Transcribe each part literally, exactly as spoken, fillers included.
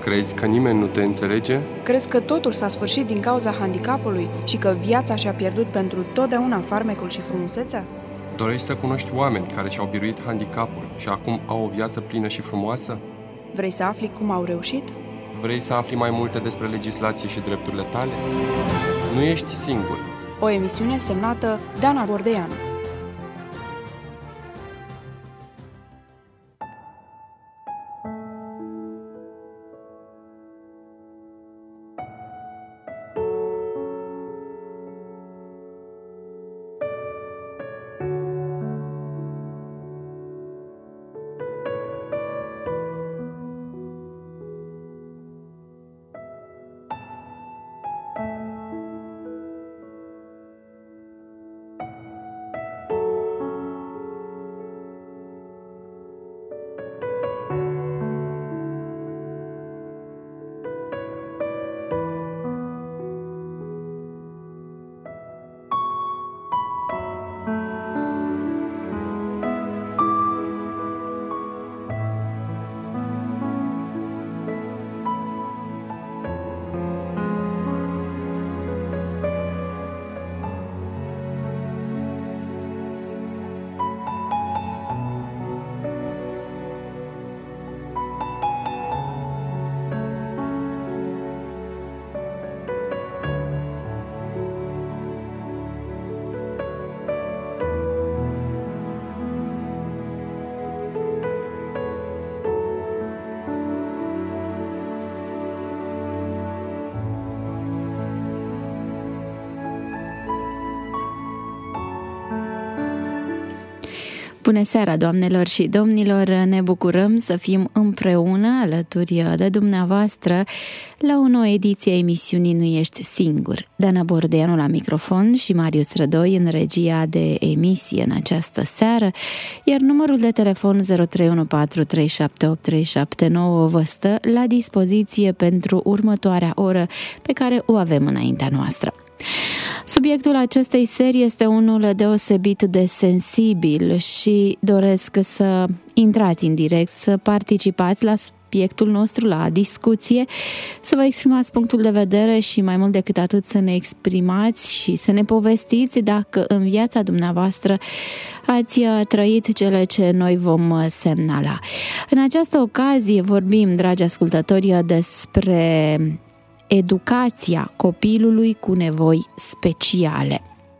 Crezi că nimeni nu te înțelege? Crezi că totul s-a sfârșit din cauza handicapului și că viața și-a pierdut pentru totdeauna farmecul și frumusețea? Dorești să cunoști oameni care și-au biruit handicapul și acum au o viață plină și frumoasă? Vrei să afli cum au reușit? Vrei să afli mai multe despre legislație și drepturile tale? Nu ești singur. O emisiune semnată Dana Bordeanu. Bună seara, doamnelor și domnilor! Ne bucurăm să fim împreună alături de dumneavoastră la o nouă ediție a emisiunii Nu ești singur. Dana Bordeanu la microfon și Marius Rădoi în regia de emisie în această seară, iar numărul de telefon zero trei unu patru trei șapte opt trei șapte nouă vă stă la dispoziție pentru următoarea oră pe care o avem înaintea noastră. Subiectul acestei serii este unul deosebit de sensibil și doresc să intrați în direct, să participați la subiectul nostru, la discuție, să vă exprimați punctul de vedere și mai mult decât atât să ne exprimați și să ne povestiți dacă în viața dumneavoastră ați trăit cele ce noi vom semnala. În această ocazie vorbim, dragi ascultători, despre educația copilului cu nevoi speciale.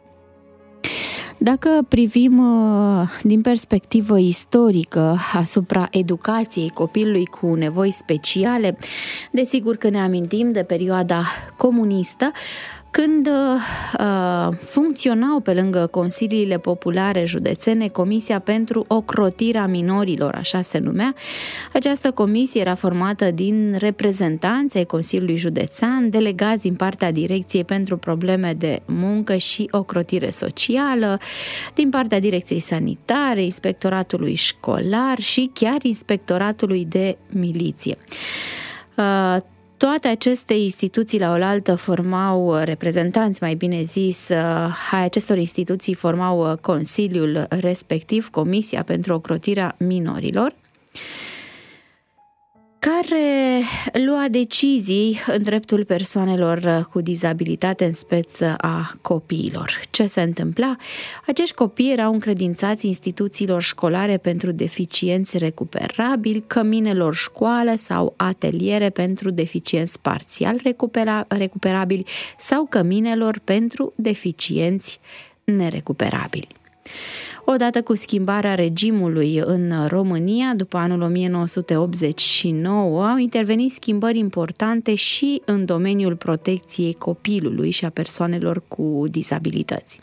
Dacă privim din perspectivă istorică asupra educației copilului cu nevoi speciale, desigur că ne amintim de perioada comunistă, când uh, funcționau pe lângă consiliile populare județene Comisia pentru Ocrotirea Minorilor, așa se numea. Această comisie era formată din reprezentanți ai Consiliului Județean, delegați din partea Direcției pentru Probleme de Muncă și Ocrotire Socială, din partea Direcției Sanitare, Inspectoratului Școlar și chiar Inspectoratului de Miliție. Uh, Toate aceste instituții la oaltă formau, reprezentanți mai bine zis, ai acestor instituții formau consiliul respectiv, Comisia pentru Ocrotirea Minorilor, care lua decizii în dreptul persoanelor cu dizabilitate, în speță a copiilor. Ce se întâmpla? Acești copii erau încredințați instituțiilor școlare pentru deficienți recuperabili, căminelor școală sau ateliere pentru deficienți parțial recupera- recuperabili sau căminelor pentru deficienți nerecuperabili. Odată cu schimbarea regimului în România, după anul o mie nouă sute optzeci și nouă, au intervenit schimbări importante și în domeniul protecției copilului și a persoanelor cu dizabilități.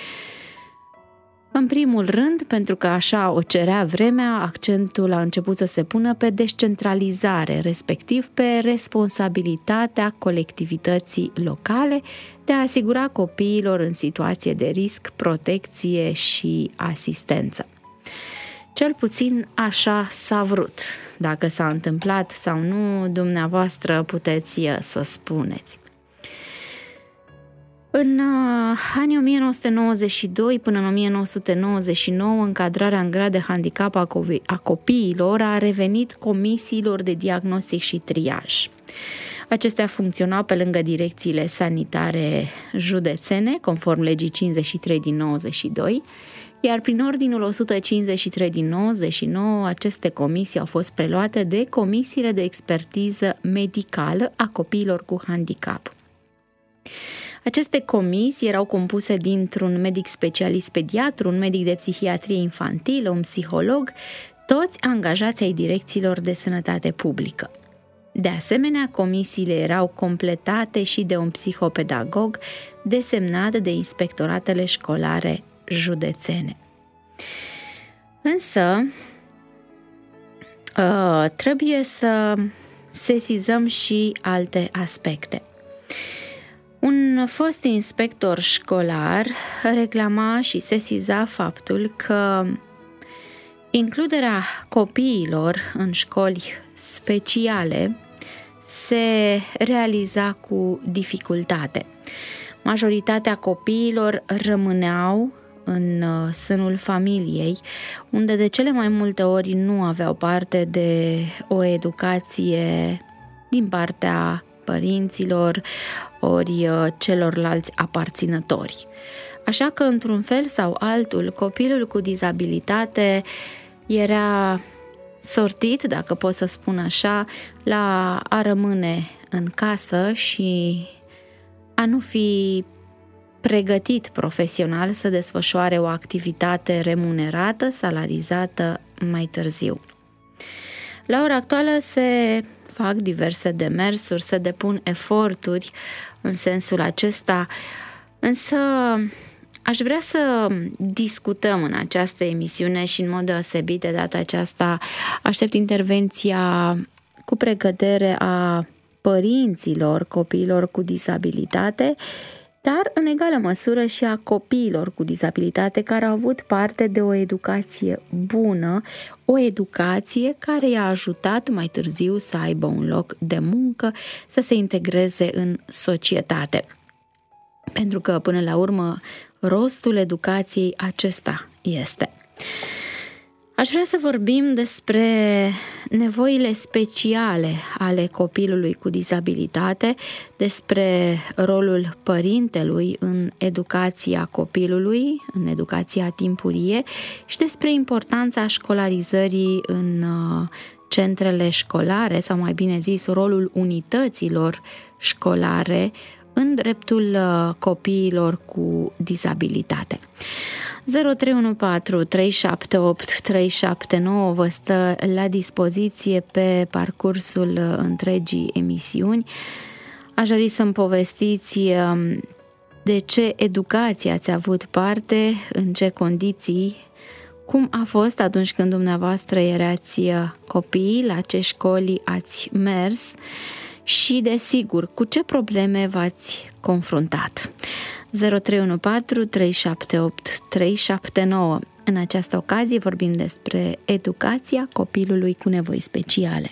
În primul rând, pentru că așa o cerea vremea, accentul a început să se pună pe descentralizare, respectiv pe responsabilitatea colectivității locale de a asigura copiilor în situație de risc protecție și asistență. Cel puțin așa s-a vrut. Dacă s-a întâmplat sau nu, dumneavoastră puteți să spuneți. În anii o mie nouă sute nouăzeci și doi până în o mie nouă sute nouăzeci și nouă, încadrarea în grad de handicap a copiilor a revenit comisiilor de diagnostic și triaj. Acestea funcționau pe lângă direcțiile sanitare județene, conform legii cincizeci și trei din nouăzeci și doi, iar prin ordinul o sută cincizeci și trei din nouăzeci și nouă, aceste comisii au fost preluate de comisiile de expertiză medicală a copiilor cu handicap. Aceste comisii erau compuse dintr-un medic specialist pediatru, un medic de psihiatrie infantilă, un psiholog, toți angajați ai direcțiilor de sănătate publică. De asemenea, comisiile erau completate și de un psihopedagog desemnat de inspectoratele școlare județene. Însă, trebuie să sesizăm și alte aspecte. Un fost inspector școlar reclama și sesiza faptul că includerea copiilor în școli speciale se realiza cu dificultate. Majoritatea copiilor rămâneau în sânul familiei, unde de cele mai multe ori nu aveau parte de o educație din partea părinților ori celorlalți aparținători. Așa că, într-un fel sau altul, copilul cu dizabilitate era sortit, dacă pot să spun așa, la a rămâne în casă și a nu fi pregătit profesional să desfășoare o activitate remunerată, salarizată mai târziu. La ora actuală se fac diverse demersuri, se depun eforturi în sensul acesta, însă aș vrea să discutăm în această emisiune și în mod deosebit de data aceasta aștept intervenția cu precădere a părinților copiilor cu dizabilitate, dar în egală măsură și a copiilor cu dizabilitate care au avut parte de o educație bună, o educație care i-a ajutat mai târziu să aibă un loc de muncă, să se integreze în societate. Pentru că, până la urmă, rostul educației acesta este. Aș vrea să vorbim despre nevoile speciale ale copilului cu dizabilitate, despre rolul părintelui în educația copilului, în educația timpurie și despre importanța școlarizării în centrele școlare, sau mai bine zis, rolul unităților școlare în dreptul copiilor cu dizabilitate. zero trei unu patru trei șapte opt trei șapte nouă vă stă la dispoziție pe parcursul întregii emisiuni. Aș dori să-mi povestiți de ce educație ați avut parte, în ce condiții, cum a fost atunci când dumneavoastră erați copii, la ce școli ați mers și, desigur, cu ce probleme v-ați confruntat. zero trei unu patru trei șapte opt trei șapte nouă. În această ocazie vorbim despre educația copilului cu nevoi speciale.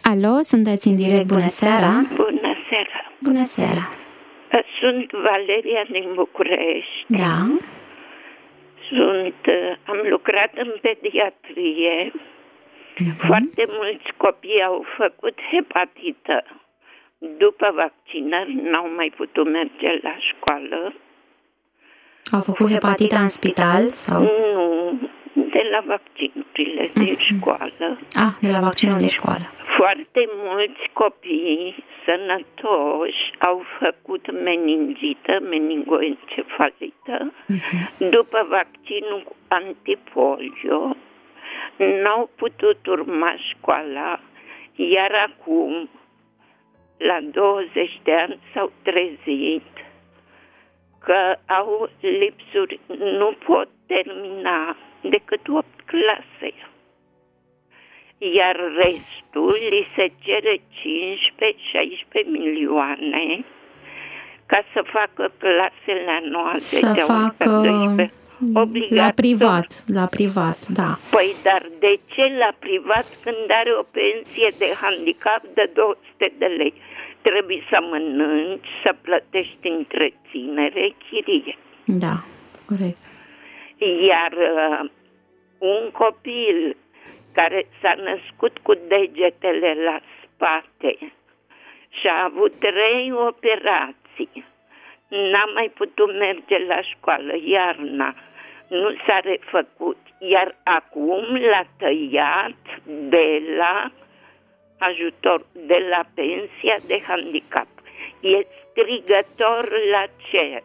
Alo, sunteți în direct, bună seara. Bună seara. Bună seara. Sunt Valeria din București. Da. Sunt, am lucrat în pediatrie. Uh-huh. Foarte mulți copii au făcut hepatită. După vaccinări n-au mai putut merge la școală. Au făcut hepatita în spital? Sau? Nu, de la vaccinurile din uh-huh. școală. Ah, de la vaccinul din școală. Foarte mulți copii sănătoși au făcut meningită, meningoencefalită. Uh-huh. După vaccinul antipolio, n-au putut urma școala, iar acum, la douăzeci de ani, s-au trezit că au lipsuri, nu pot termina decât opt clase. Iar restul li se cere cincisprezece șaisprezece milioane ca să facă clasele anuale să de facă la privat, la privat, da. Păi dar de ce la privat când are o pensie de handicap de două sute de lei? Trebuie să mănânci, să plătești întreținere, chirie. Da, corect. Iar uh, un copil care s-a născut cu degetele la spate și a avut trei operații, n-a mai putut merge la școală, iarna, nu s-a refăcut, iar acum l-a tăiat de la ajutor, de la pensia de handicap. E strigător la cer.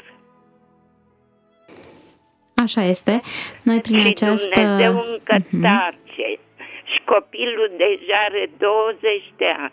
Așa este. Noi prin și această... Dumnezeu încă uh-huh. tace. Și copilul deja are douăzeci de ani.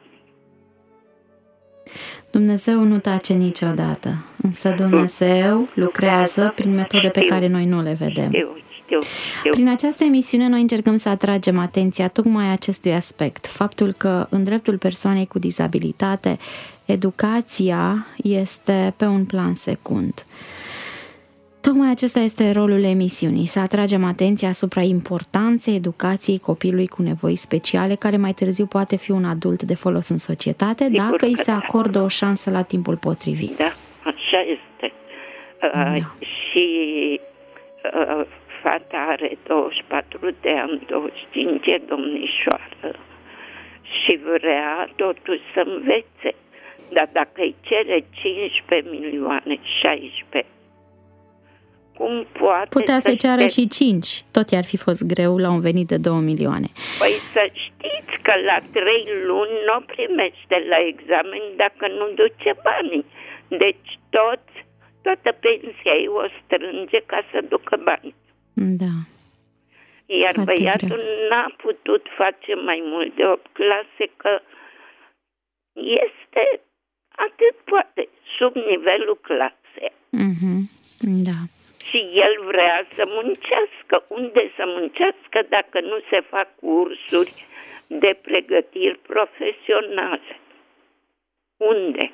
Dumnezeu nu tace niciodată, însă Dumnezeu lucrează prin metode pe care noi nu le vedem. Știu, știu, știu. Prin această emisiune noi încercăm să atragem atenția tocmai acestui aspect, faptul că în dreptul persoanei cu dizabilitate, educația este pe un plan secund. Tocmai acesta este rolul emisiunii, să atragem atenția asupra importanței educației copilului cu nevoi speciale, care mai târziu poate fi un adult de folos în societate, Sigur dacă îi se acordă da. o șansă la timpul potrivit. Da, așa este. Uh, da. Și uh, fata are douăzeci și patru de ani, douăzeci și cinci, e domnișoară și vrea totuși să învețe. Dar dacă îi cere cincisprezece milioane, șaisprezece, cum poate putea să, să ceară te... și cinci, tot i-ar fi fost greu la un venit de două milioane. Păi să știți că la trei luni nu primește la examen dacă nu duce banii. Deci tot, toată pensia ei o strânge ca să ducă bani. Da. Iar Foarte băiatul greu. n-a putut face mai mult de opt clase, că este atât poate, sub nivelul clasei. Mm-hmm. Da. Și el vrea să muncească. Unde să muncească dacă nu se fac cursuri de pregătiri profesionale? Unde?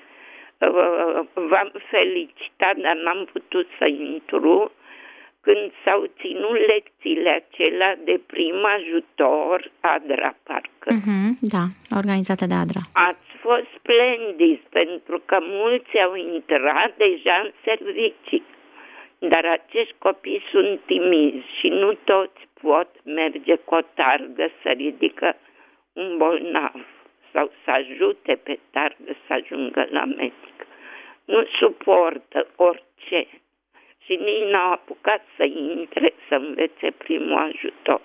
V-am felicitat, dar n-am putut să intru când s-au ținut lecțiile acelea de prim ajutor, ADRA, parcă. Mm-hmm, da, organizată de ADRA. Ați fost splendiți, pentru că mulți au intrat deja în servicii. Dar acești copii sunt timizi și nu toți pot merge cu o targă să ridică un bolnav sau să ajute pe targă să ajungă la medic. Nu suportă orice și nici n-au apucat să intre să învețe primul ajutor.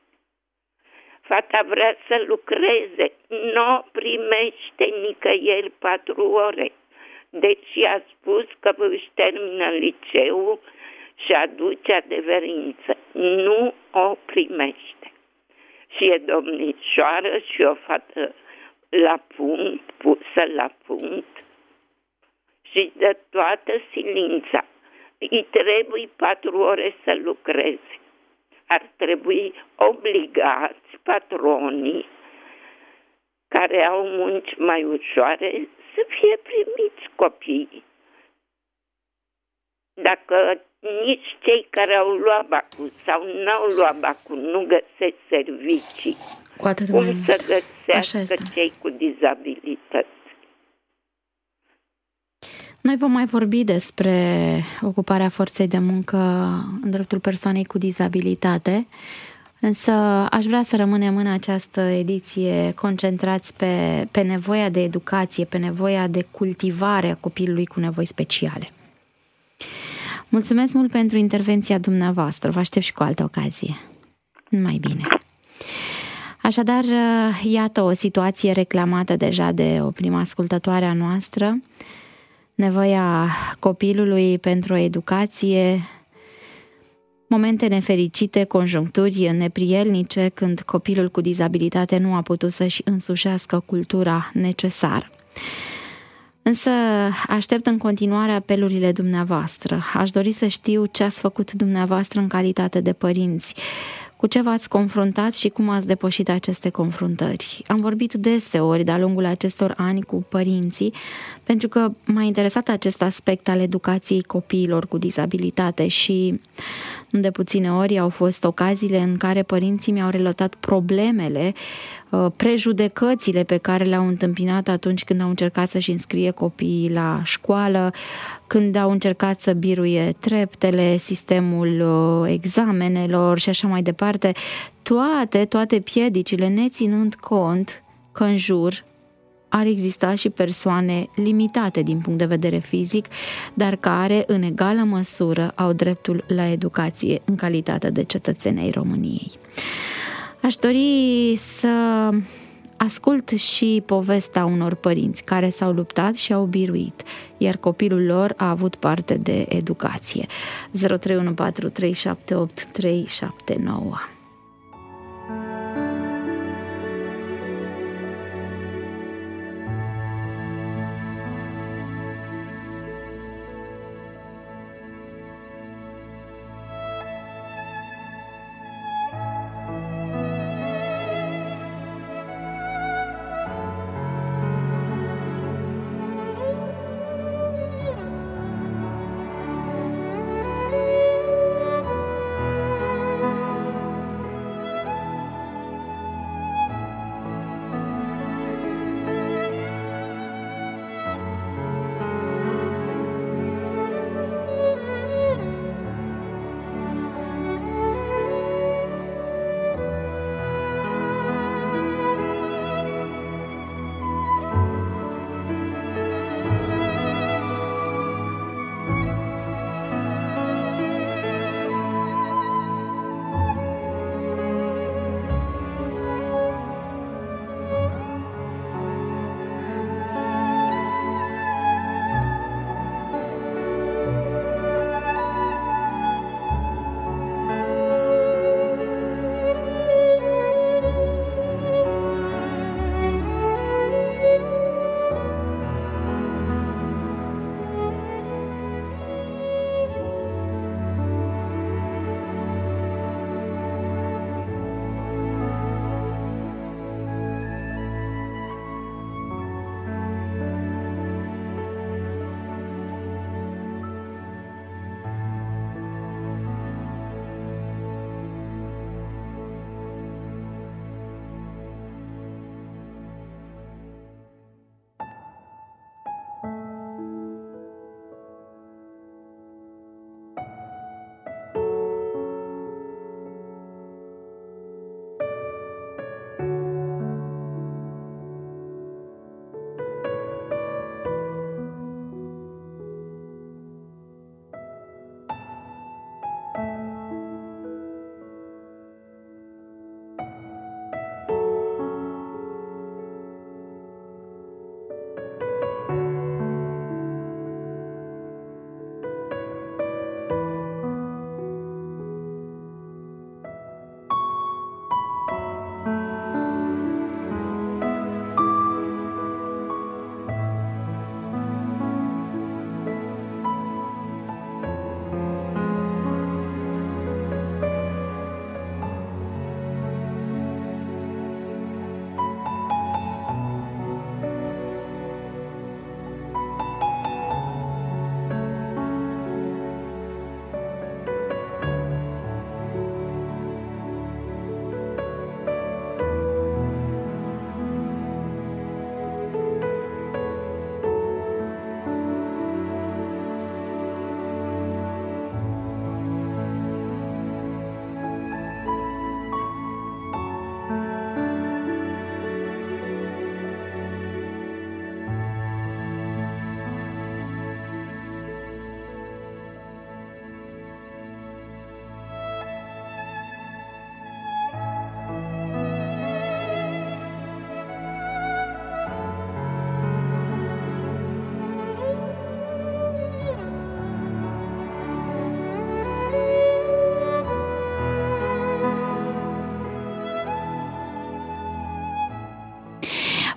Fata vrea să lucreze, nu primește nicăieri patru ore. Deci a spus că își termină liceul și aduce adeverință. Nu o primește. Și e domnișoară și o fată la punct, pusă la punct și de toată silința. Îi trebuie patru ore să lucreze. Ar trebui obligați patronii care au munci mai ușoare să fie primiți copiii. Dacă nici cei care au luat bacul sau n-au luat bacul nu găsesc servicii Cu atât cum mai să mult. găsească cei cu dizabilități. Noi vom mai vorbi despre ocuparea forței de muncă în dreptul persoanei cu dizabilitate, însă aș vrea să rămânem în această ediție concentrați pe, pe nevoia de educație, pe nevoia de cultivare a copilului cu nevoi speciale. Mulțumesc mult pentru intervenția dumneavoastră, vă aștept și cu altă ocazie. Numai bine! Așadar, iată o situație reclamată deja de o primă ascultătoare a noastră, nevoia copilului pentru o educație, momente nefericite, conjuncturi neprielnice când copilul cu dizabilitate nu a putut să-și însușească cultura necesară. Însă aștept în continuare apelurile dumneavoastră. Aș dori să știu ce ați făcut dumneavoastră în calitate de părinți, cu ce v-ați confruntat și cum ați depășit aceste confruntări. Am vorbit deseori de-a lungul acestor ani cu părinții, pentru că m-a interesat acest aspect al educației copiilor cu dizabilitate și nu de puține ori au fost ocaziile în care părinții mi-au relatat problemele, prejudecățile pe care le-au întâmpinat atunci când au încercat să-și înscrie copiii la școală, când au încercat să biruie treptele, sistemul examenelor și așa mai departe, toate, toate piedicile, neținând cont că în jur ar exista și persoane limitate din punct de vedere fizic, dar care, în egală măsură, au dreptul la educație în calitate de cetățeni ai României. Aș dori să ascult și povestea unor părinți care s-au luptat și au biruit, iar copilul lor a avut parte de educație. zero trei unu patru trei șapte opt trei șapte nouă.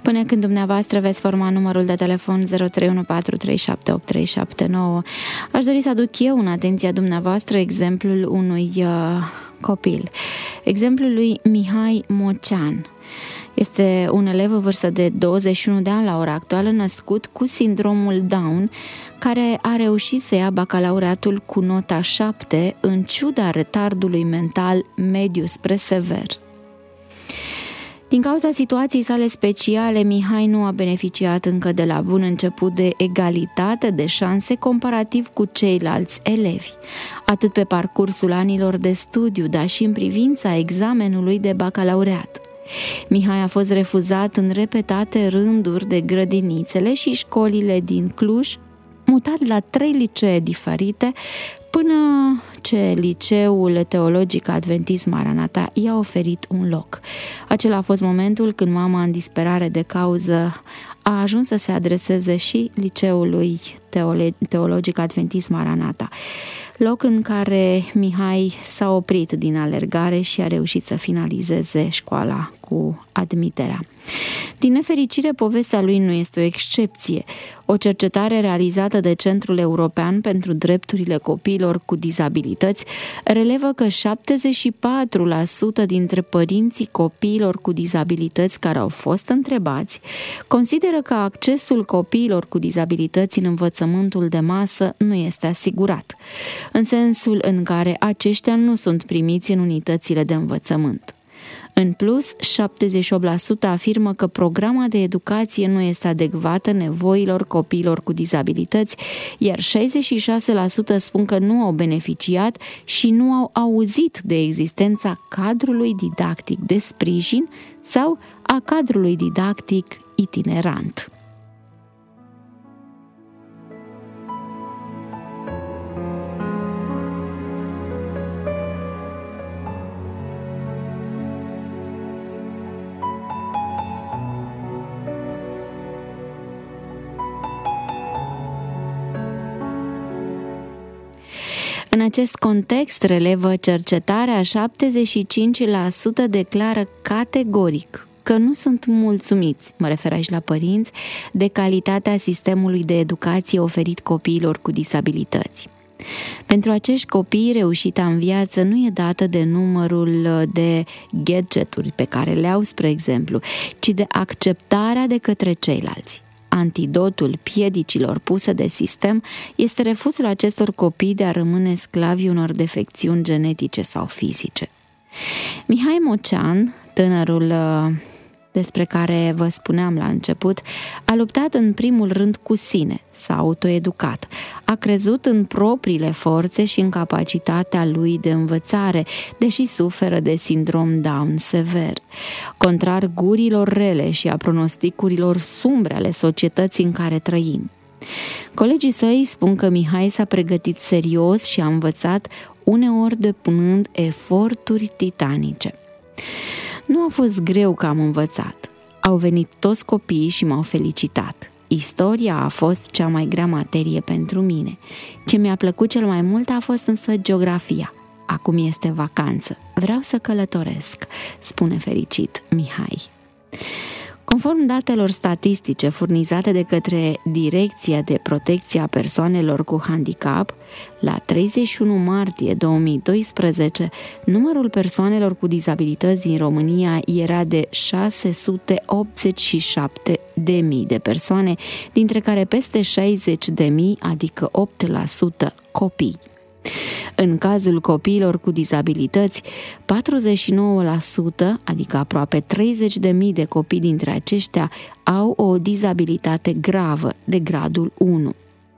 Până când dumneavoastră veți forma numărul de telefon zero trei unu patru trei șapte opt trei șapte nouă, aș dori să aduc eu în atenția dumneavoastră exemplul unui uh, copil. Exemplul lui Mihai Mocean. Este un elev în vârstă de douăzeci și unu de ani la ora actuală, născut cu sindromul Down, care a reușit să ia bacalaureatul cu nota șapte, în ciuda retardului mental mediu spre sever. Din cauza situației sale speciale, Mihai nu a beneficiat încă de la bun început de egalitate de șanse comparativ cu ceilalți elevi, atât pe parcursul anilor de studiu, dar și în privința examenului de bacalaureat. Mihai a fost refuzat în repetate rânduri de grădinițele și școlile din Cluj, mutat la trei licee diferite, până ce Liceul Teologic Adventist Maranata i-a oferit un loc. Acela a fost momentul când mama, în disperare de cauză, a ajuns să se adreseze și Liceului Teologic Adventist Maranata, loc în care Mihai s-a oprit din alergare și a reușit să finalizeze școala cu admiterea. Din nefericire, povestea lui nu este o excepție. O cercetare realizată de Centrul European pentru Drepturile Copiilor cu Dizabilități relevă că șaptezeci și patru la sută dintre părinții copiilor cu dizabilități care au fost întrebați consideră că accesul copiilor cu dizabilități în învățământul de masă nu este asigurat, în sensul în care aceștia nu sunt primiți în unitățile de învățământ. În plus, șaptezeci și opt la sută afirmă că programa de educație nu este adecvată nevoilor copiilor cu dizabilități, iar șaizeci și șase la sută spun că nu au beneficiat și nu au auzit de existența cadrului didactic de sprijin sau a cadrului didactic itinerant. În acest context, relevă cercetarea, șaptezeci și cinci la sută declară categoric că nu sunt mulțumiți, mă refer aici la părinți, de calitatea sistemului de educație oferit copiilor cu disabilități. Pentru acești copii, reușita în viață nu e dată de numărul de gadgeturi pe care le au, spre exemplu, ci de acceptarea de către ceilalți. Antidotul piedicilor puse de sistem este refuzul acestor copii de a rămâne sclavi unor defecțiuni genetice sau fizice. Mihai Mocean, tânărul despre care vă spuneam la început, a luptat în primul rând cu sine, s-a autoeducat, a crezut în propriile forțe și în capacitatea lui de învățare, deși suferă de sindrom Down sever. Contrar gurilor rele și a pronosticurilor sumbre ale societății în care trăim. Colegii săi spun că Mihai s-a pregătit serios și a învățat, uneori depunând eforturi titanice. Nu a fost greu că am învățat. Au venit toți copiii și m-au felicitat. Istoria a fost cea mai grea materie pentru mine. Ce mi-a plăcut cel mai mult a fost însă geografia. Acum este vacanță. Vreau să călătoresc, spune fericit Mihai. Conform datelor statistice furnizate de către Direcția de Protecție a Persoanelor cu Handicap, la treizeci și unu martie două mii doisprezece, numărul persoanelor cu dizabilități din România era de șase sute optzeci și șapte de mii de persoane, dintre care peste șaizeci de mii, adică opt la sută, copii. În cazul copiilor cu dizabilități, patruzeci și nouă la sută, adică aproape treizeci de mii de copii dintre aceștia, au o dizabilitate gravă de gradul unu.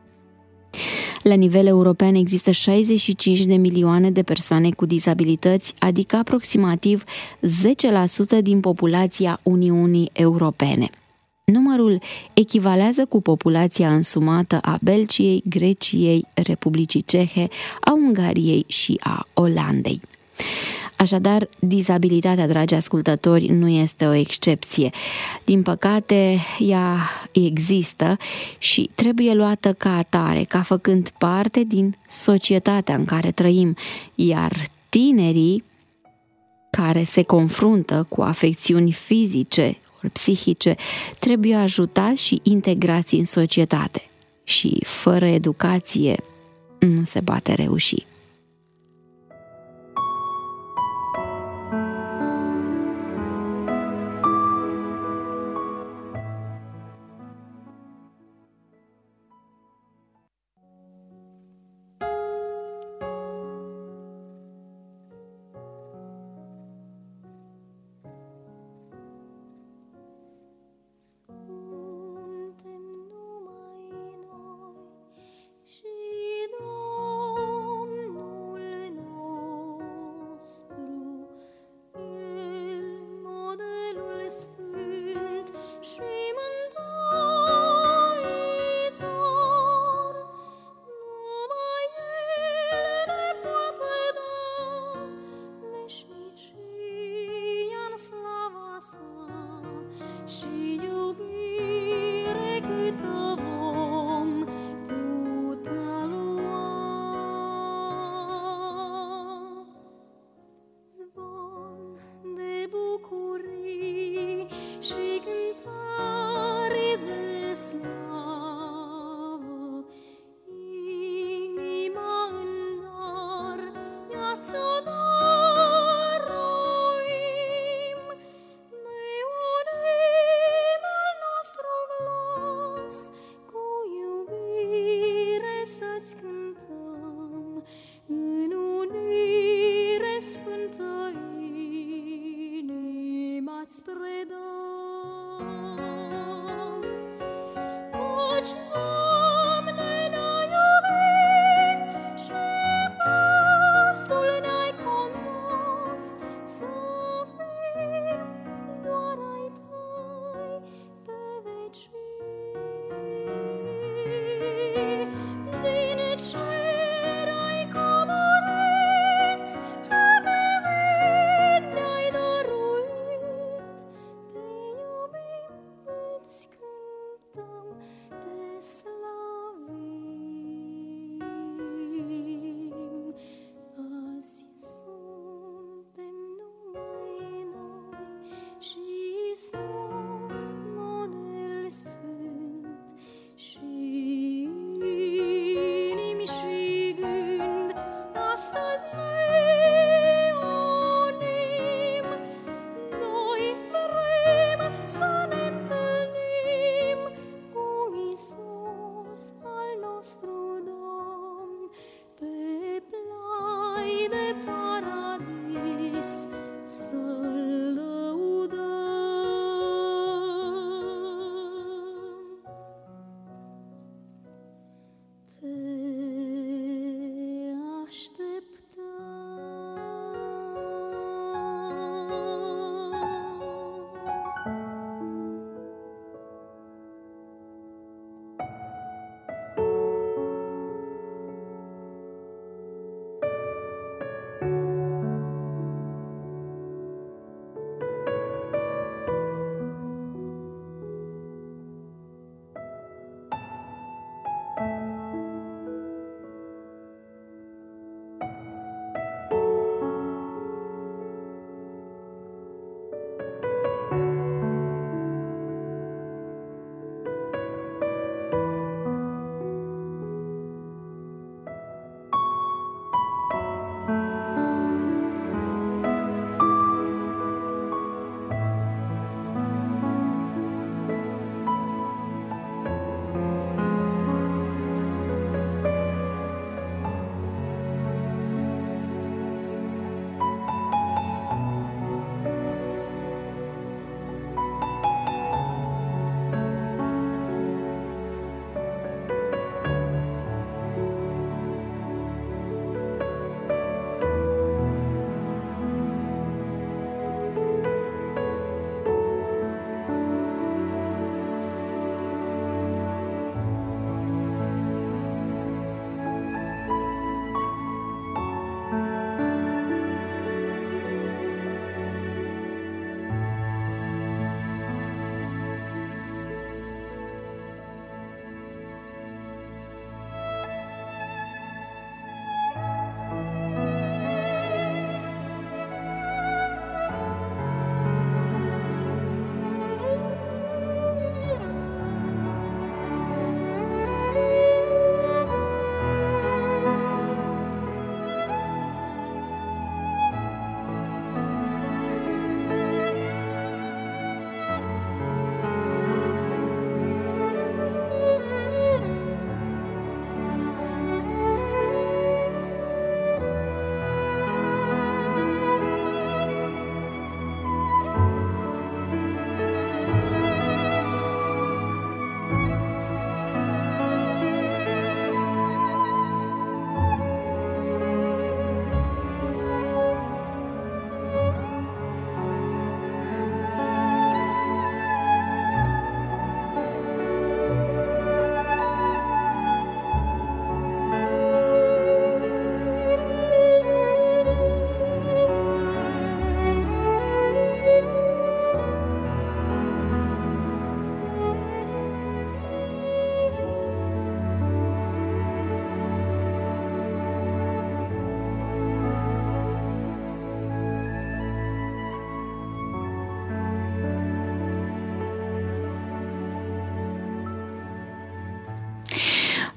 La nivel european există șaizeci și cinci de milioane de persoane cu dizabilități, adică aproximativ zece la sută din populația Uniunii Europene. Numărul echivalează cu populația însumată a Belgiei, Greciei, Republicii Cehe, a Ungariei și a Olandei. Așadar, dizabilitatea, dragi ascultători, nu este o excepție. Din păcate, ea există și trebuie luată ca atare, ca făcând parte din societatea în care trăim, iar tinerii care se confruntă cu afecțiuni fizice psihice trebuie ajutați și integrați în societate. Și fără educație nu se poate reuși.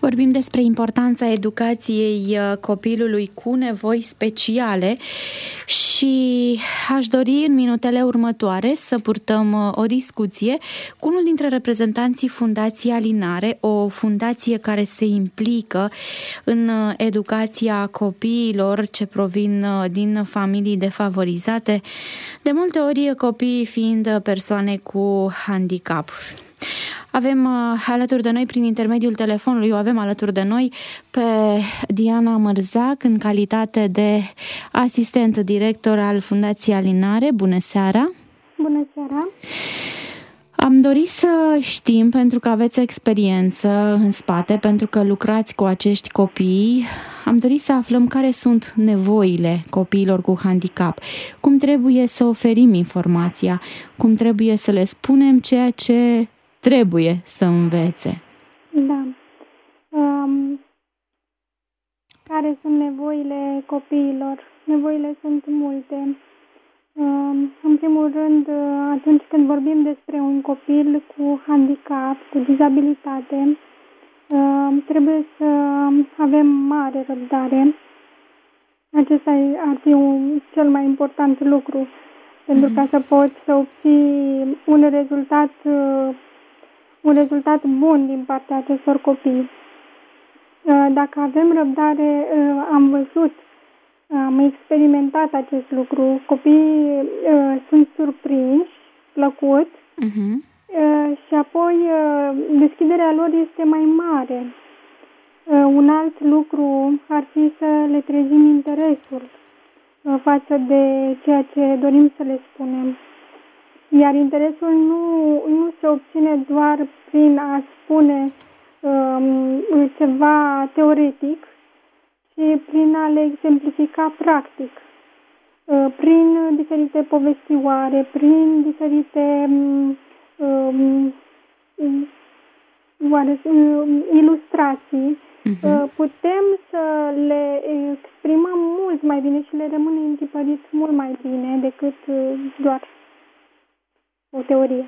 Vorbim despre importanța educației copilului cu nevoi speciale și aș dori în minutele următoare să purtăm o discuție cu unul dintre reprezentanții Fundației Alinare, o fundație care se implică în educația copiilor ce provin din familii defavorizate, de multe ori copiii fiind persoane cu handicap. Avem uh, alături de noi, prin intermediul telefonului, o avem alături de noi pe Diana Mărzac, în calitate de asistent director al Fundației Alinare. Bună seara! Bună seara! Am dorit să știm, pentru că aveți experiență în spate, pentru că lucrați cu acești copii, am dorit să aflăm care sunt nevoile copiilor cu handicap, cum trebuie să oferim informația, cum trebuie să le spunem ceea ce trebuie să învețe. Da. Um, care sunt nevoile copiilor? Nevoile sunt multe. Um, în primul rând, atunci când vorbim despre un copil cu handicap, cu dizabilitate, um, trebuie să avem mare răbdare. Acesta ar fi un, cel mai important lucru, mm-hmm. pentru ca să poți să obții un rezultat un rezultat bun din partea acestor copii. Dacă avem răbdare, am văzut, am experimentat acest lucru. Copiii sunt surprinși, plăcut, uh-huh. și apoi deschiderea lor este mai mare. Un alt lucru ar fi să le trezim interesul față de ceea ce dorim să le spunem. Iar interesul nu, nu se obține doar prin a spune um, ceva teoretic, ci prin a le exemplifica practic, uh, prin diferite povestioare, prin diferite um, oare, um, ilustrații, uh-huh. uh, putem să le exprimăm mult mai bine și le rămâne întipărit mult mai bine decât uh, doar o teorie.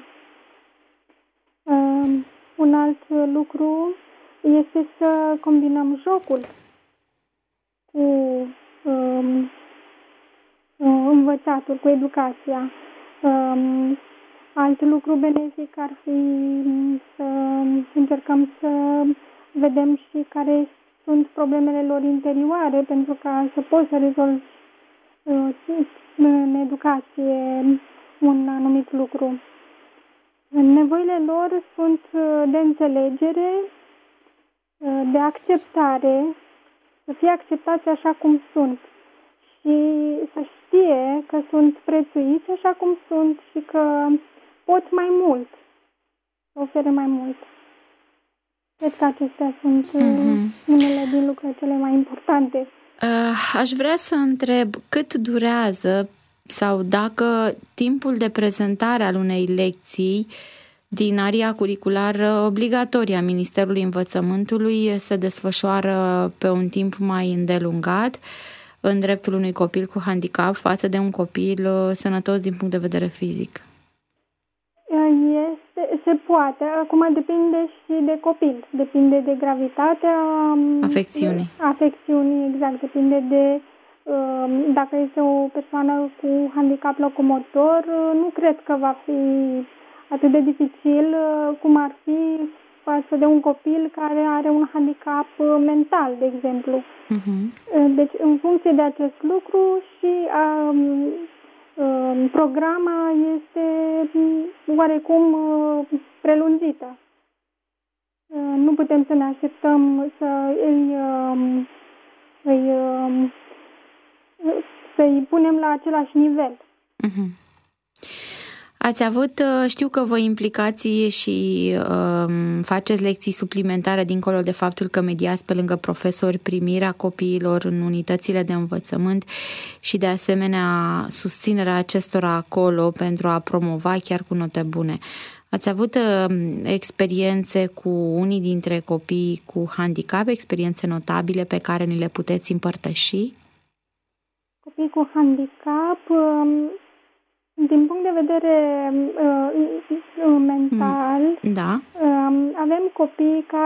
Uh, un alt lucru este să combinăm jocul cu um, învățatul, cu educația. Um, alt lucru benefic ar fi să încercăm să vedem și care sunt problemele lor interioare, pentru ca să poți să rezolvi uh, în educație un anumit lucru. Nevoile lor sunt de înțelegere, de acceptare, să fie acceptați așa cum sunt și să știe că sunt prețuiți așa cum sunt și că pot mai mult, să ofere mai mult. Cred că acestea sunt mm-hmm. unele din lucrurile cele mai importante. Uh, aș vrea să întreb cât durează sau dacă timpul de prezentare al unei lecții din aria curriculară obligatorie a Ministerului Învățământului se desfășoară pe un timp mai îndelungat în dreptul unui copil cu handicap față de un copil sănătos din punct de vedere fizic. Este, se poate. Acum depinde și de copil. Depinde de gravitatea afecțiunii. Afecțiunii, exact. Depinde de dacă este o persoană cu handicap locomotor, nu cred că va fi atât de dificil cum ar fi față de un copil care are un handicap mental, de exemplu. Uh-huh. Deci, în funcție de acest lucru și um, um, programa este oarecum uh, prelungită. Uh, nu putem să ne așteptăm să îi, um, îi um, să-i punem la același nivel. Uh-huh. Ați avut, știu că vă implicați și um, faceți lecții suplimentare dincolo de faptul că mediați pe lângă profesori primirea copiilor în unitățile de învățământ și de asemenea susținerea acestora acolo pentru a promova chiar cu note bune. Ați avut uh, experiențe cu unii dintre copii cu handicap, experiențe notabile pe care ni le puteți împărtăși? Copii cu handicap, din punct de vedere uh, mental, da. uh, avem copii care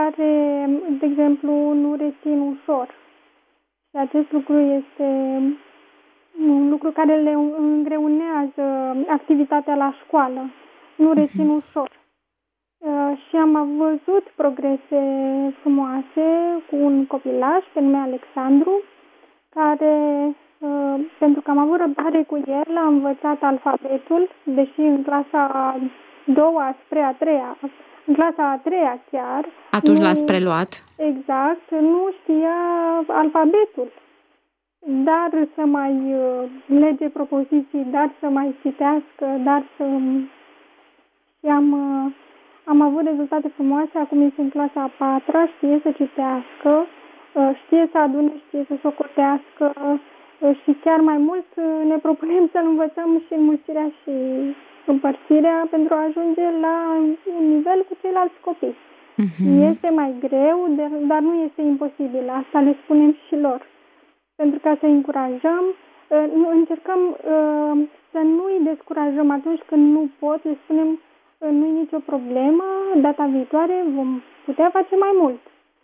care, de exemplu, nu rețin ușor. Și acest lucru este un lucru care le îngreunează activitatea la școală. Nu rețin ușor. Și am văzut progrese frumoase cu un copilaș pe nume Alexandru, care, pentru că am avut răbdare cu el, a învățat alfabetul, deși în clasa a doua spre a treia, în clasa a treia chiar. Atunci nu, l-ați preluat? Exact, nu știa alfabetul, dar să mai lege propoziții, dar să mai citească, dar să... Și am, am avut rezultate frumoase, acum este în clasa a patra, știe să citească, știe să adune, știe să socotească și chiar mai mult ne propunem să învățăm și înmulțirea și împărțirea pentru a ajunge la un nivel cu ceilalți copii. Uh-huh. Este mai greu, dar nu este imposibil. Asta le spunem și lor. Pentru ca să încurajăm, încercăm să nu îi descurajăm atunci când nu pot, le spunem nu e nicio problemă, data viitoare vom putea face mai mult.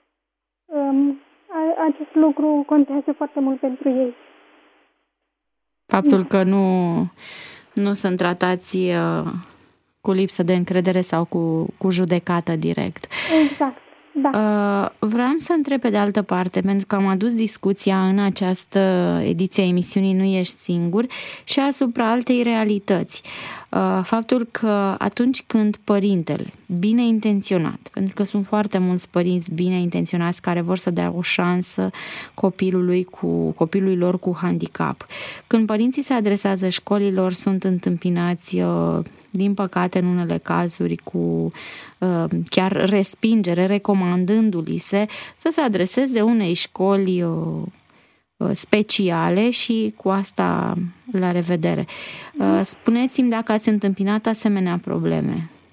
Acest lucru contează foarte mult pentru ei. Faptul că nu, nu sunt tratați uh, cu lipsă de încredere sau cu, cu judecată direct. Exact, da. Uh, vreau să întreb pe de altă parte, pentru că am adus discuția în această ediție a emisiunii Nu ești singur și asupra altei realități. Uh, faptul că atunci când părintele, bine intenționat, pentru că sunt foarte mulți părinți bine intenționați care vor să dea o șansă copilului, cu, copilului lor cu handicap, când părinții se adresează școlilor, sunt întâmpinați, uh, din păcate, în unele cazuri, cu uh, chiar respingere, recomandându-li se să se adreseze unei școli uh, speciale și cu asta la revedere. Spuneți-mi dacă ați întâmpinat asemenea probleme.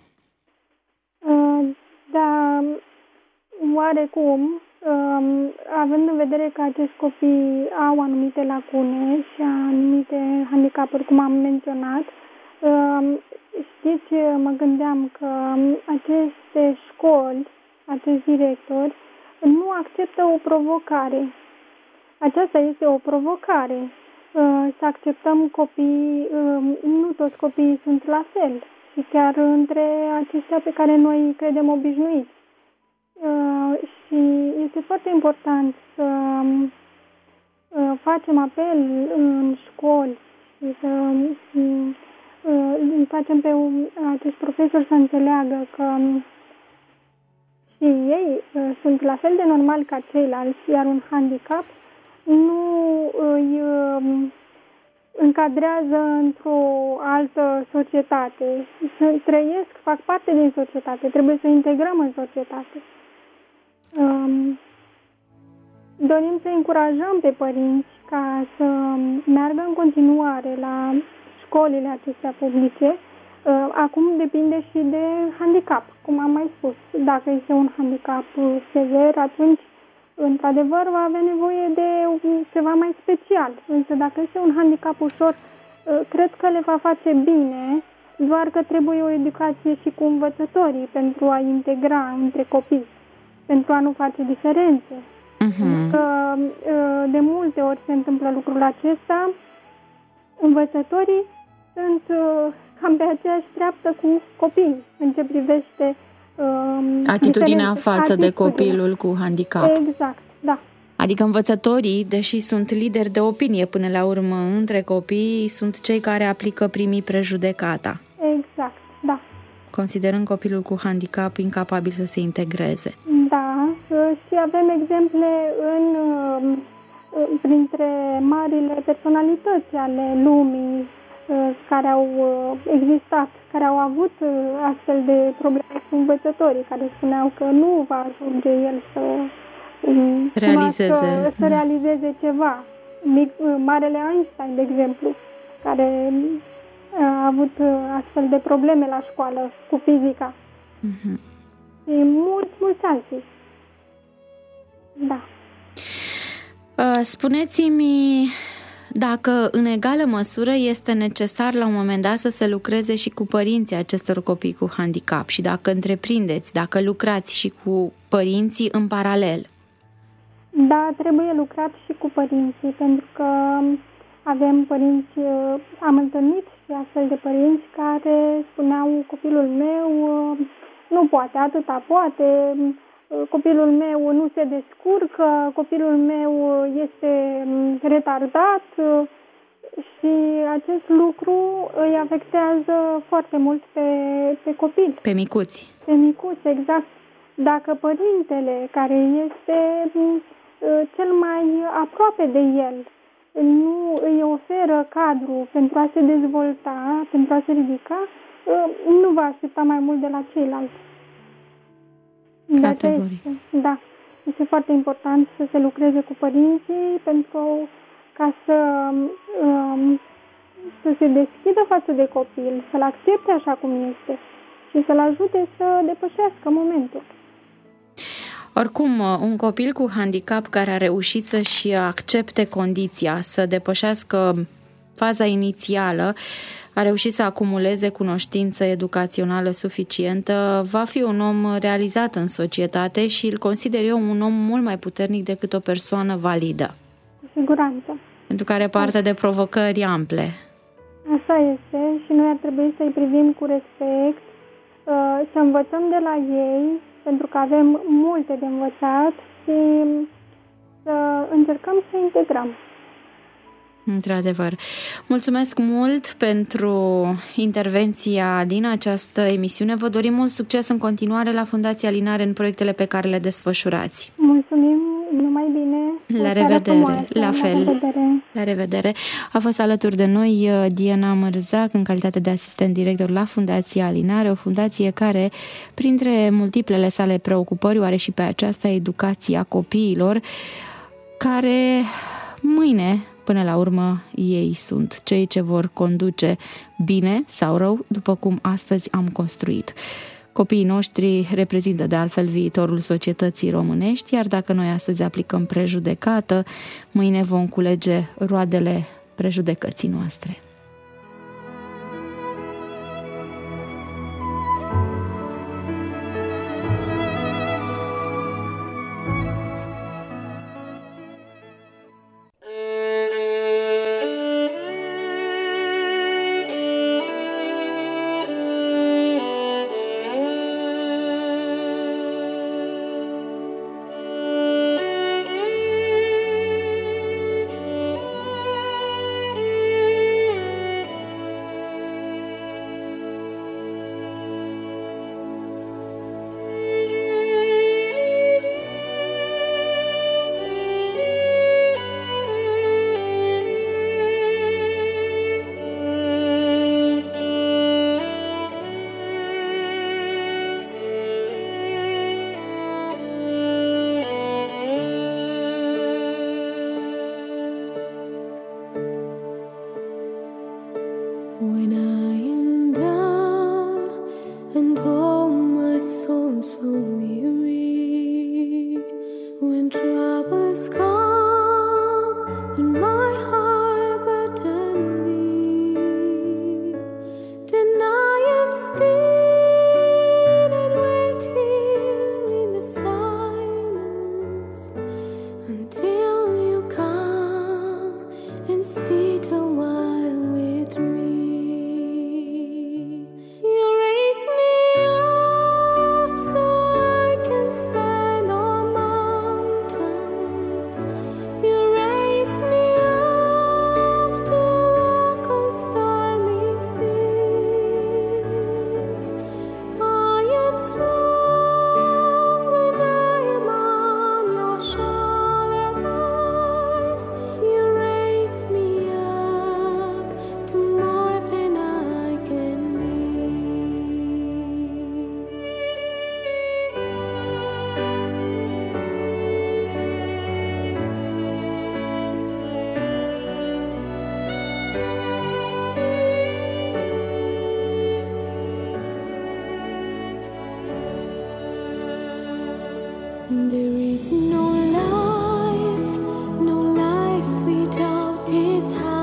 Da, oarecum, având în vedere că acești copii au anumite lacune și anumite handicapuri, cum am menționat, știți, mă gândeam că aceste școli, acești directori, nu acceptă o provocare. Aceasta este o provocare. Să acceptăm copii, nu toți copiii sunt la fel și chiar între aceștia pe care noi credem obișnuiți. Și este foarte important să facem apel în școli și să facem pe acești profesori să înțeleagă că și ei sunt la fel de normali ca ceilalți, iar un handicap nu îi încadrează într-o altă societate. Trăiesc, fac parte din societate, trebuie să integrăm în societate. Dorim să încurajăm pe părinți ca să meargă în continuare la școlile acestea publice. Acum depinde și de handicap, cum am mai spus. Dacă este un handicap sever, atunci într-adevăr va avea nevoie de ceva mai special. Însă dacă este un handicap ușor, cred că le va face bine, doar că trebuie o educație și cu învățătorii pentru a integra între copii, pentru a nu face diferențe. Uh-huh. Că de multe ori se întâmplă lucrul acesta, învățătorii sunt cam pe aceeași treaptă cu copiii în ce privește atitudinea față de copilul cu handicap. Exact, da. Adică învățătorii, deși sunt lideri de opinie până la urmă între copii, sunt cei care aplică primii prejudecata. Exact, da. Considerând copilul cu handicap incapabil să se integreze. Da, și avem exemple în, printre marile personalități ale lumii care au existat, care au avut astfel de probleme cu învățătorii, care spuneau că nu va ajunge el să realizeze, să, să realizeze ceva. Mic, marele Einstein, de exemplu, care a avut astfel de probleme la școală cu fizica. Uh-huh. Și mulți, mulți alții. Da. Spuneți-mi dacă în egală măsură este necesar la un moment dat să se lucreze și cu părinții acestor copii cu handicap și dacă întreprindeți, dacă lucrați și cu părinții în paralel. Da, trebuie lucrat și cu părinții, pentru că avem părinți, am întâlnit și astfel de părinți care spuneau copilul meu nu poate, atâta poate, copilul meu nu se descurcă, copilul meu este retardat și acest lucru îi afectează foarte mult pe, pe copil. Pe micuți. Pe micuți, exact. Dacă părintele, care este cel mai aproape de el, nu îi oferă cadru pentru a se dezvolta, pentru a se ridica, nu va aștepta mai mult de la ceilalți. Categoric. Este, da, este foarte important să se lucreze cu părinții pentru ca să, um, să se deschidă față de copil, să-l accepte așa cum este și să-l ajute să depășească momentul. Oricum, un copil cu handicap care a reușit să-și accepte condiția, să depășească faza inițială, a reușit să acumuleze cunoștință educațională suficientă, va fi un om realizat în societate și îl consider eu un om mult mai puternic decât o persoană validă. Cu siguranță. Pentru că are parte de provocări ample. Așa este și noi ar trebui să-i privim cu respect, să învățăm de la ei, pentru că avem multe de învățat și să încercăm să integrăm. Într-adevăr. Mulțumesc mult pentru intervenția din această emisiune. Vă dorim mult succes în continuare la Fundația Linare în proiectele pe care le desfășurați. Mulțumim, numai bine. La revedere. La fel. La revedere. La revedere. A fost alături de noi Diana Mărzac în calitate de asistent director la Fundația Linare, o fundație care, printre multiplele sale preocupări, o are și pe aceasta educația copiilor, care mâine, până la urmă, ei sunt cei ce vor conduce bine sau rău, după cum astăzi am construit. Copiii noștri reprezintă de altfel viitorul societății românești, iar dacă noi astăzi aplicăm prejudecată, mâine vom culege roadele prejudecății noastre. When I am down and oh my soul so weary, when troubles come and my heart burden me, then I am still and wait here in the silence until you come and sit a while with me. There is no life, no life without its heart.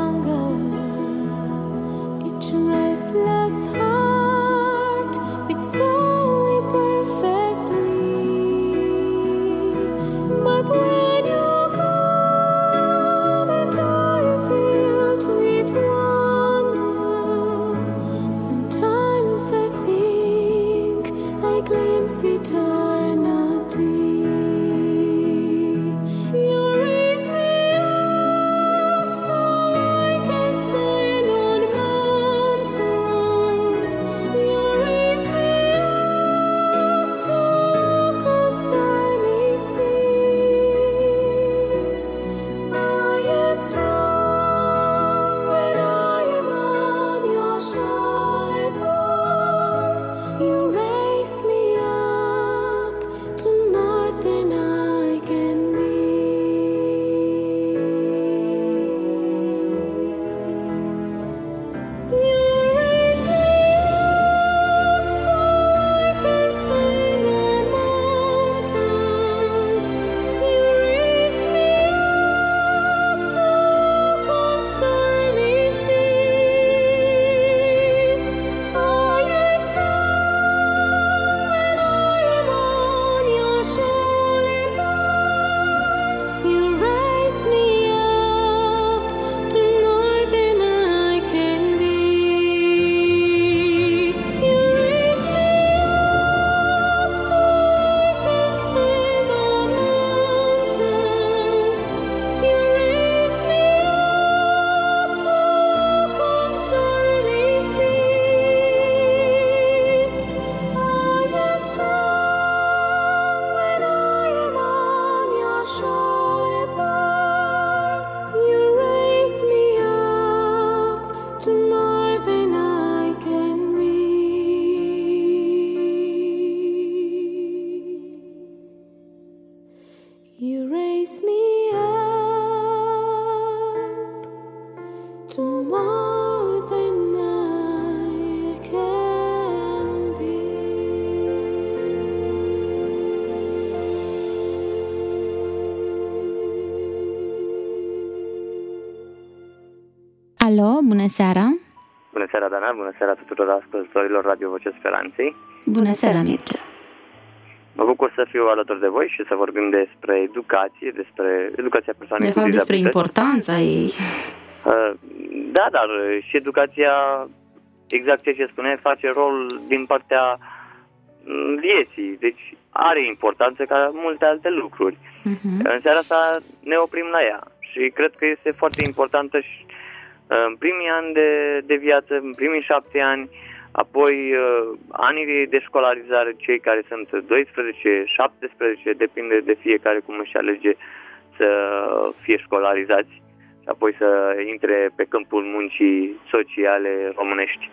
Alo, bună seara! Bună seara, Dana, bună seara tuturor ascultătorilor Radio Vocea Speranței. Bună seara, Mircea! Mă bucur să fiu alături de voi și să vorbim despre educație, despre educația persoanei de cu fapt, despre dizabilități. importanța ei. Da, dar și educația, exact ce spune, face rol din partea vieții. Deci are importanță ca multe alte lucruri. Uh-huh. În seara asta ne oprim la ea și cred că este foarte importantă și în primii ani de, de viață, în primii șapte ani, apoi anii de școlarizare, cei care sunt doisprezece, șaptesprezece, depinde de fiecare cum își alege să fie școlarizați și apoi să intre pe câmpul muncii sociale românești.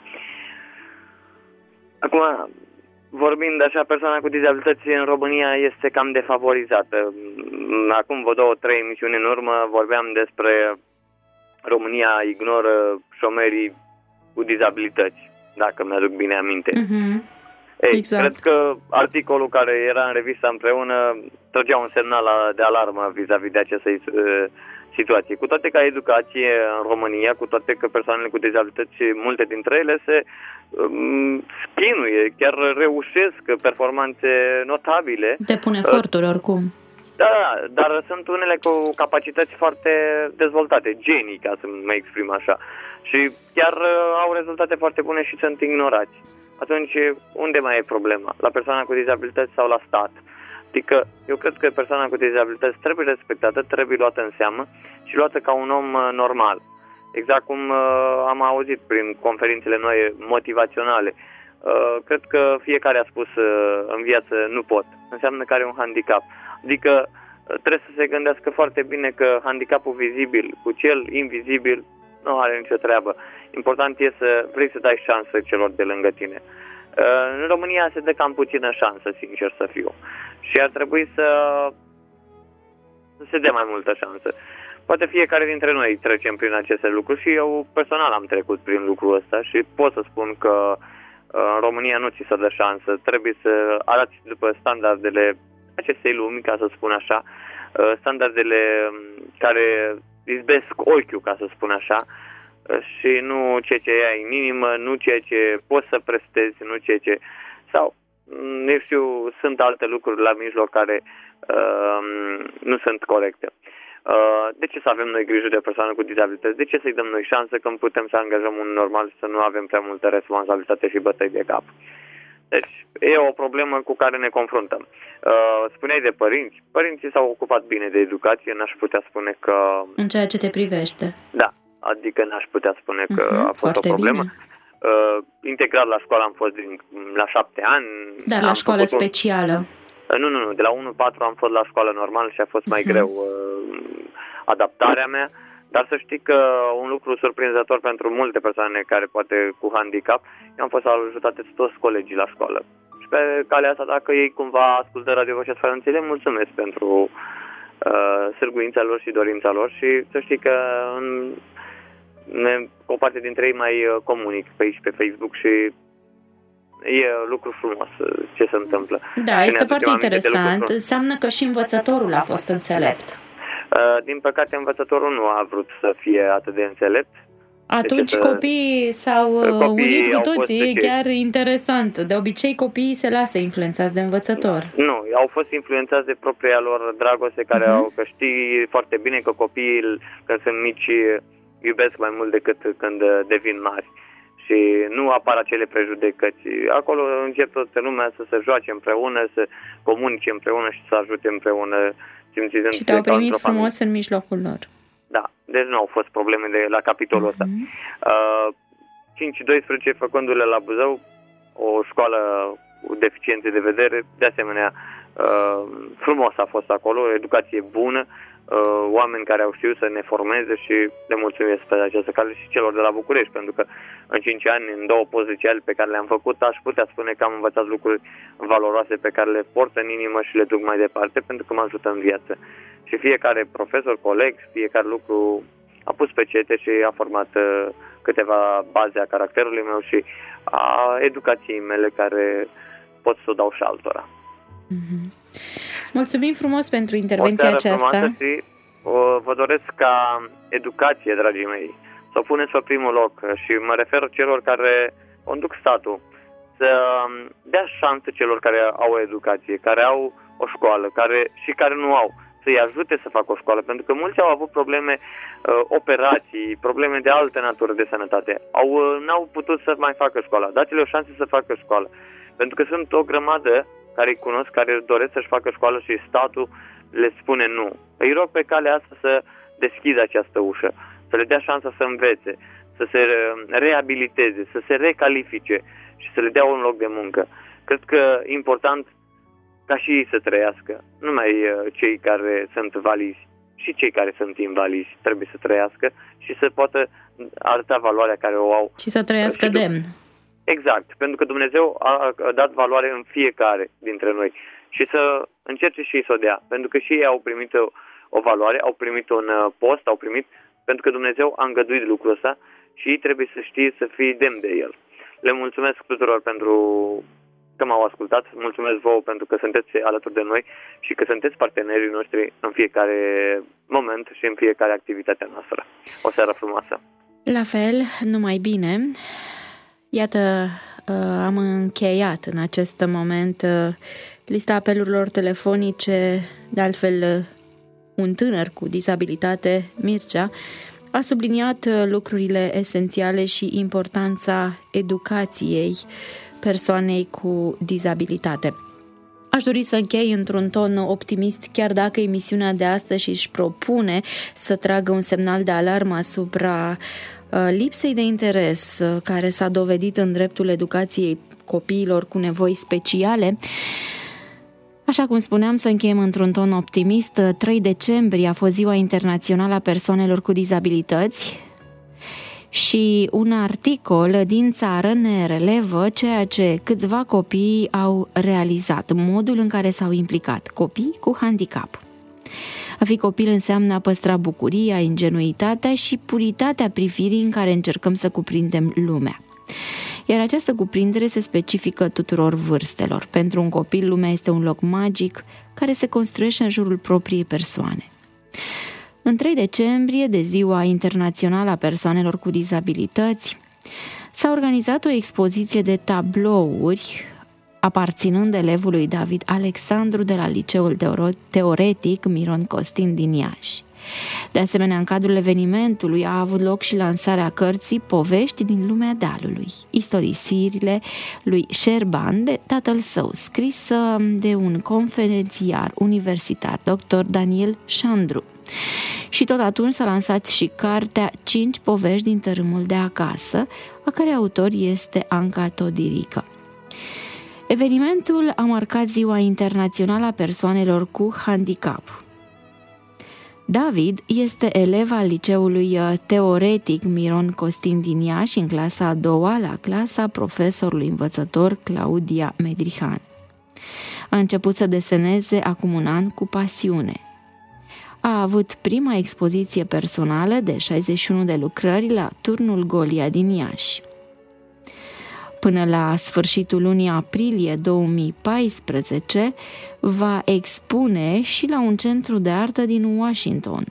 Acum, vorbind așa, persoana cu dizabilități în România este cam defavorizată. Acum vă două, trei emisiuni în urmă vorbeam despre România ignoră șomerii cu dizabilități, dacă mi-aduc bine aminte. Mm-hmm. Ei, exact. Cred că articolul care era în revista împreună trăgea un semnal de alarmă vis-a-vis de această situație. Cu toate că educație în România, cu toate că persoanele cu dizabilități, multe dintre ele se um, chinuie, chiar reușesc performanțe notabile. Depun eforturi oricum. Da, dar sunt unele cu capacități foarte dezvoltate, genii, ca să mă exprim așa. Și chiar au rezultate foarte bune și sunt ignorați. Atunci, unde mai e problema? La persoana cu dizabilități sau la stat? Adică, eu cred că persoana cu dizabilități trebuie respectată, trebuie luată în seamă și luată ca un om normal. Exact cum uh, am auzit prin conferințele noi motivaționale. Uh, cred că fiecare a spus uh, în viață nu pot. Înseamnă că are un handicap. Adică trebuie să se gândească foarte bine că handicapul vizibil cu cel invizibil nu are nicio treabă. Important e să vrei să dai șansă celor de lângă tine. În România se dă cam puțină șansă, sincer să fiu. Și ar trebui să, să se dea mai multă șansă. Poate fiecare dintre noi trecem prin aceste lucruri și eu personal am trecut prin lucrul ăsta și pot să spun că în România nu ți se dă șansă. Trebuie să arăți după standardele acestei lumi, ca să spun așa, standardele care izbesc ochiul, ca să spun așa, și nu ceea ce ai în inimă, nu ceea ce poți să prestezi, nu ceea ce... Sau, nu știu, sunt alte lucruri la mijloc care uh, nu sunt corecte. Uh, de ce să avem noi grijă de o persoană cu dizabilități? De ce să-i dăm noi șansă când putem să angajăm un normal și să nu avem prea multă responsabilitate și bătăi de cap? Deci, e o problemă cu care ne confruntăm. Uh, spuneai de părinți. Părinții s-au ocupat bine de educație, n-aș putea spune că... În ceea ce te privește. Da, adică n-aș putea spune că uh-huh, a fost o problemă. Bine. Uh, integrat la școală am fost din, la șapte ani. Dar la școală specială? Un... Nu, nu, nu. De la unu patru am fost la școală normală și a fost mai uh-huh. greu uh, adaptarea mea. Dar să știi că un lucru surprinzător pentru multe persoane care poate cu handicap, eu am fost ajutate toți colegii la școală. Și pe calea asta, dacă ei cumva ascultă Radio Vocea Speranței, le mulțumesc pentru uh, sârguința lor și dorința lor și să știi că în, ne, o parte dintre ei mai comunic pe aici, pe Facebook și e lucru frumos ce se întâmplă. Da, este foarte interesant. Înseamnă că și învățătorul a fost înțelept. Din păcate, învățătorul nu a vrut să fie atât de înțelept. Atunci deci, copiii s-au copiii unit cu toții, e chiar interesant. De obicei, copiii se lasă influențați de învățător. Nu, au fost influențați de propria lor dragoste, care uh-huh. au, că știi foarte bine că copiii, când sunt mici, iubesc mai mult decât când devin mari. Și nu apar acele prejudecăți. Acolo încep toată lumea să se joace împreună, să comunice împreună și să ajute împreună. Și te-au primit frumos în mijlocul lor. Da, deci nu au fost probleme de la capitolul ăsta. Uh-huh. Uh, cinci doisprezece făcându-le la Buzău, o școală cu deficiențe de vedere, de asemenea uh, frumos a fost acolo, educație bună, uh, oameni care au știut să ne formeze și le mulțumesc pe această cale și celor de la București, pentru că în cinci ani, în două poziții pe care le-am făcut, aș putea spune că am învățat lucruri valoroase pe care le port în inimă și le duc mai departe, pentru că mă ajută în viață. Și fiecare profesor, coleg, fiecare lucru a pus pecete și a format uh, câteva baze a caracterului meu și a educației mele, care pot să o dau și altora. Mm-hmm. Mulțumim frumos pentru intervenția aceasta. Și uh, vă doresc ca educație, dragii mei, să o puneți pe primul loc și mă refer celor care conduc statul, să dea șanse celor care au o educație, care au o școală care, și care nu au, să-i ajute să facă o școală, pentru că mulți au avut probleme, uh, operații, probleme de altă natură de sănătate. Au, uh, n-au putut să mai facă școala. Dați-le o șansă să facă școală. Pentru că sunt o grămadă care îi cunosc, care doresc să-și facă școală și statul le spune nu. Îi rog pe calea asta să deschidă această ușă, să le dea șansa să învețe, să se reabiliteze, să se recalifice și să le dea un loc de muncă. Cred că e important ca și ei să trăiască, nu numai cei care sunt valizi, și cei care sunt invalizi trebuie să trăiască și să poată arăta valoarea care o au. Și să trăiască și demn. Exact, pentru că Dumnezeu a dat valoare în fiecare dintre noi și să încerce și ei să o dea, pentru că și ei au primit o, o valoare, au primit un post, au primit, pentru că Dumnezeu a îngăduit lucrul ăsta și ei trebuie să știe să fie demn de el. Le mulțumesc tuturor pentru că m-au ascultat, mulțumesc vouă pentru că sunteți alături de noi și că sunteți partenerii noștri în fiecare moment și în fiecare activitate noastră. O seară frumoasă! La fel, numai bine! Iată, am încheiat în acest moment lista apelurilor telefonice, de altfel un tânăr cu dizabilitate, Mircea, a subliniat lucrurile esențiale și importanța educației persoanei cu dizabilitate. Aș dori să închei într-un ton optimist, chiar dacă emisiunea de astăzi își propune să tragă un semnal de alarmă asupra lipsei de interes care s-a dovedit în dreptul educației copiilor cu nevoi speciale. Așa cum spuneam, să încheiem într-un ton optimist. trei decembrie a fost Ziua Internațională a Persoanelor cu Dizabilități și un articol din țară ne relevă ceea ce câțiva copii au realizat, modul în care s-au implicat, copii cu handicap. A fi copil înseamnă a păstra bucuria, ingenuitatea și puritatea privirii în care încercăm să cuprindem lumea. Iar această cuprindere se specifică tuturor vârstelor. Pentru un copil, lumea este un loc magic care se construiește în jurul propriei persoane. În trei decembrie, de Ziua Internațională a Persoanelor cu Dizabilități, s-a organizat o expoziție de tablouri aparținând elevului David Alexandru de la Liceul Teoretic Miron Costin din Iași. De asemenea, în cadrul evenimentului a avut loc și lansarea cărții Povești din lumea dealului, istorisirile lui Șerban de tatăl său, scrisă de un conferențiar universitar, doctor Daniel Șandru. Și tot atunci s-a lansat și cartea Cinci povești din tărâmul de acasă, a cărei autor este Anca Todirică. Evenimentul a marcat Ziua Internațională a Persoanelor cu Handicap. David este elev al Liceului Teoretic Miron Costin din Iași, în clasa a doua, la clasa profesorului învățător Claudia Medrihan. A început să deseneze acum un an cu pasiune. A avut prima expoziție personală de șaizeci și unu de lucrări la Turnul Golia din Iași. Până la sfârșitul lunii aprilie două mii paisprezece va expune și la un centru de artă din Washington.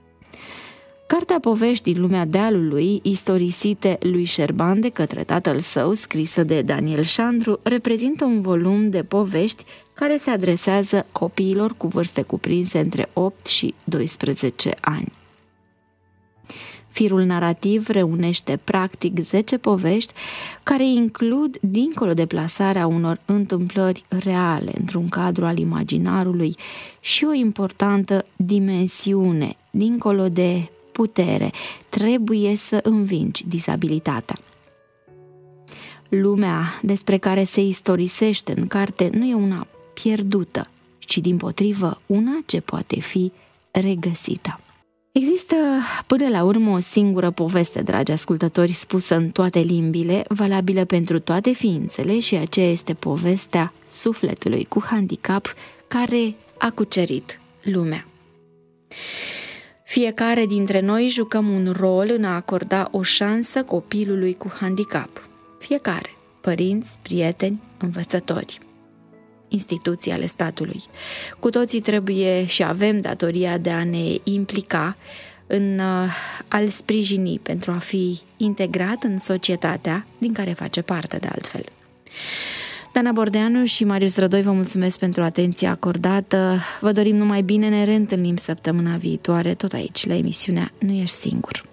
Cartea Povești din lumea dealului, istorisite lui Șerban de către tatăl său, scrisă de Daniel Șandru, reprezintă un volum de povești care se adresează copiilor cu vârste cuprinse între opt și doisprezece ani. Firul narrativ reunește practic zece povești care includ, dincolo de plasarea unor întâmplări reale într-un cadru al imaginarului, și o importantă dimensiune, dincolo de putere, trebuie să învingi dizabilitatea. Lumea despre care se istorisește în carte nu e una pierdută, ci dimpotrivă una ce poate fi regăsită. Există până la urmă o singură poveste, dragi ascultători, spusă în toate limbile, valabilă pentru toate ființele, și aceea este povestea sufletului cu handicap care a cucerit lumea. Fiecare dintre noi jucăm un rol în a acorda o șansă copilului cu handicap. Fiecare, părinți, prieteni, învățători, instituții ale statului. Cu toții trebuie și avem datoria de a ne implica în a-l sprijini pentru a fi integrat în societatea din care face parte de altfel. Dana Bordeanu și Marius Rădoi, vă mulțumesc pentru atenția acordată. Vă dorim numai bine, ne reîntâlnim săptămâna viitoare, tot aici, la emisiunea Nu ești singur.